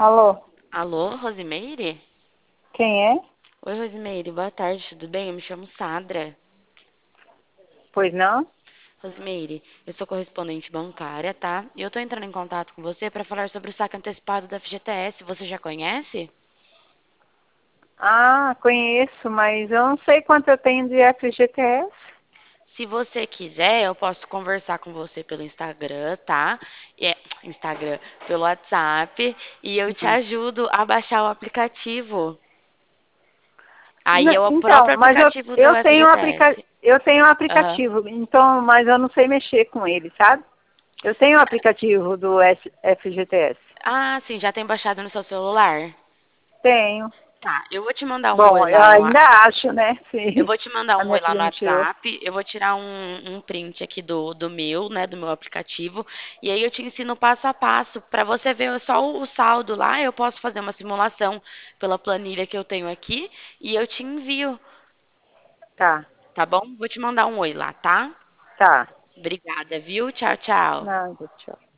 Alô, Alô, Rosimeire? quem é? Oi, Rosimeire, boa tarde, tudo bem? Eu me chamo Sandra. Pois não? Rosimeire, eu sou correspondente bancária, tá? E eu tô entrando em contato com você para falar sobre o saque antecipado da FGTS. Você já conhece? Ah, conheço, mas eu não sei quanto eu tenho de FGTS. Se você quiser, eu posso conversar com você pelo Instagram, tá? Instagram, pelo WhatsApp, e eu te Hum. ajudo a baixar o aplicativo. Aí é o Então, próprio mas eu, aplicativo do eu tenho FGTS. eu tenho um Aham. aplicativo, então, mas eu não sei mexer com ele, sabe? Eu tenho o aplicativo do FGTS. Ah, sim, já tem baixado no seu celular? Tenho. Tá, eu vou te mandar um oi Bom, eu lá no, ainda acho, né? eu Se vou te mandar a um minha oi lá no prima tirou. WhatsApp, eu vou tirar um print aqui do meu, né, do meu aplicativo, e aí eu te ensino passo a passo. Para você ver só o saldo lá, eu posso fazer uma simulação pela planilha que eu tenho aqui e eu te envio, Tá, tá bom? Vou te mandar um oi lá, tá? tá. Obrigada, viu? Tchau, tchau. Nada, tchau.